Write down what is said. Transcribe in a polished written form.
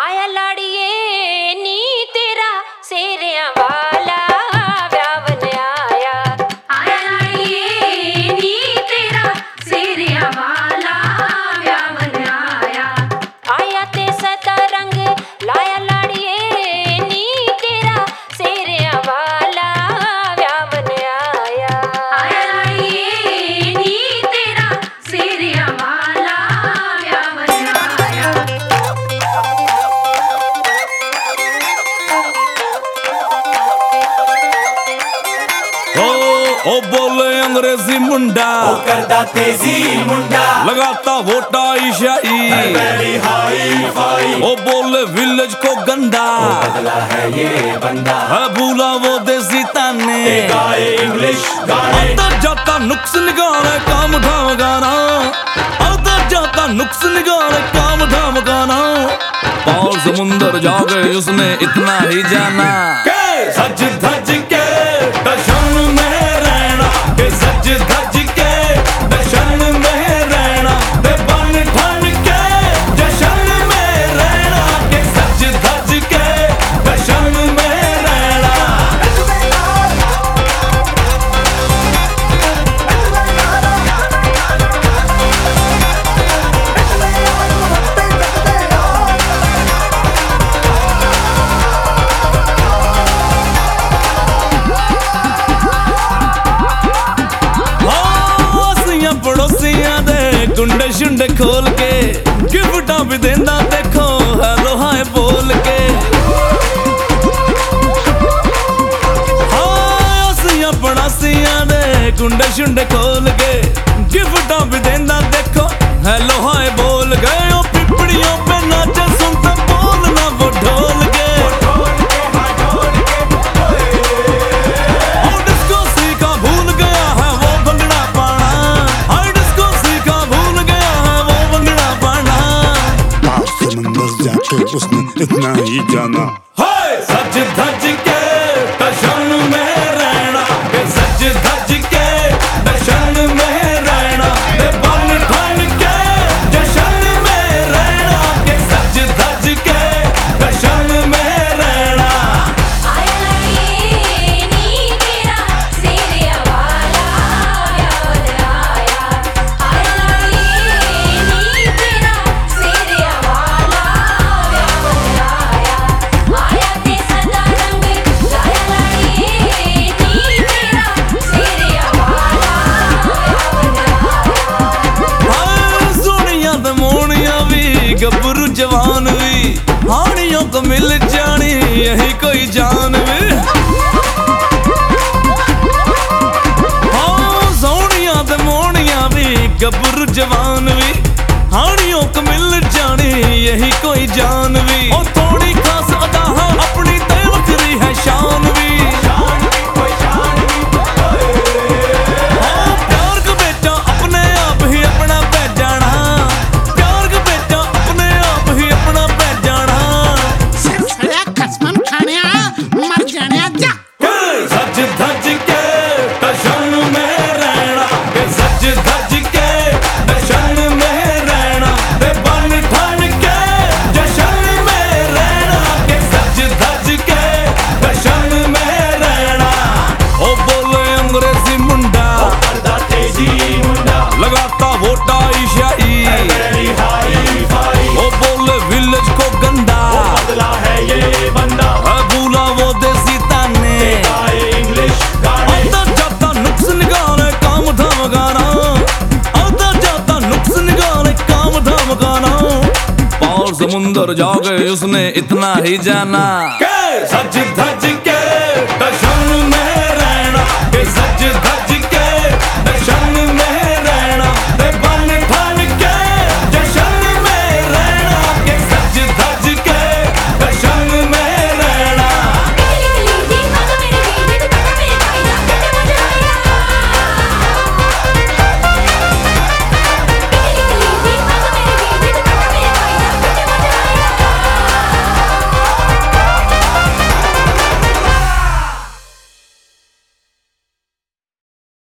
आया लाड़िए नी तेरा सेरिया वाला व्यावन आया। आया लाड़िए नी तेरा सेरिया वाला व्यावन आया। आया ते सदा रंग लाया लाड़िए नी तेरा सेरिया वाला व्यावन आया। आया लाड़िए नी तेरा सेरिया वाला व्यावन आया। ओ बोले अंग्रेजी मुंडा, ओ करदा तेजी मुंडा, लगाता वोटा ईशाई, हाई फाई। ओ बोले विलेज को गंदा, बदला है ये बंदा, है भूला वो देसी ताने, गाए इंग्लिश गाने। आता जाता नुक्स निकाले काम धाम गाना, आता जाता नुक्स निकाले काम धाम गाना। पार समुंदर जाके उसने इतना ही जाना के सज धज के दर्शन में रहना, के सज धज के दर्शन में रहना, ते बन ठन के जशन में रहना, के सज धज के दर्शन में रहना। पड़ोसियां दे गुंडे शुंडे खोल के गिफ्टा भी देंदा देखो हेलो हाय बोल के। हाँ पड़ोसियां दे गुंडे शुंडे खोल के गिफ्टा भी देंदा देखो हेलो हाय बोल के। ओ पिपड़ियों पे नाचे सुनता बोलना वो ढोल के। उसने इतना ही जाना। सज धज के दर्शन में रहना, के सज धज के दर्शन में रहना, ते बन ठन के जशन में रहना, के सज धज के दर्शन में रहना। आया लाड़िए नी तेरा सेरिया वाला व्यावन आया। आया लाड़िए नी तेरा सेरिया वाला व्यावन आया। आया ते सदा रंग लाया लाड़िए नी तेरा सेरिया वाला व्यावन आया। सोनिया ते मोनिया भी गब्बरू जवान भी हानियों को मिल जानी यही कोई जान भी। हाँ सोनिया ते मोनिया भी गब्बरू जवान भी हानियों को मिल जानी यही कोई जान भी। और थोड़ी खास अदा अपनी ते वखरी है शान भी। हाँ प्यार का बेटा अपने आप ही अपना पै जाना, प्यार का बेटा अपने आप ही अपना पै जाना। सड़सड़ा कसमन खाने मर जाने जा। सज धज के दर्शन में रहना, के सज धज के दर्शन में रहना, ते बन ठन के जशन में रहना, के सज धज के दर्शन में रहना। ओ बोले अंग्रेजी मुंडा, करदा तेजी मुंडा, लगाता वोटा ईशाई, हाई फाई। ओ बोले विलेज को गंदा, बदला है ये बंदा, है भूला वो देसी ताने, गाए इंग्लिश गाने। आता जाता नुक्स निकाले काम धाम गाना, आता जाता नुक्स निकाले काम धाम गाना। पार समुंदर जाके उसने इतना ही जाना के सज धज के दर्शन में रहना, के सज धज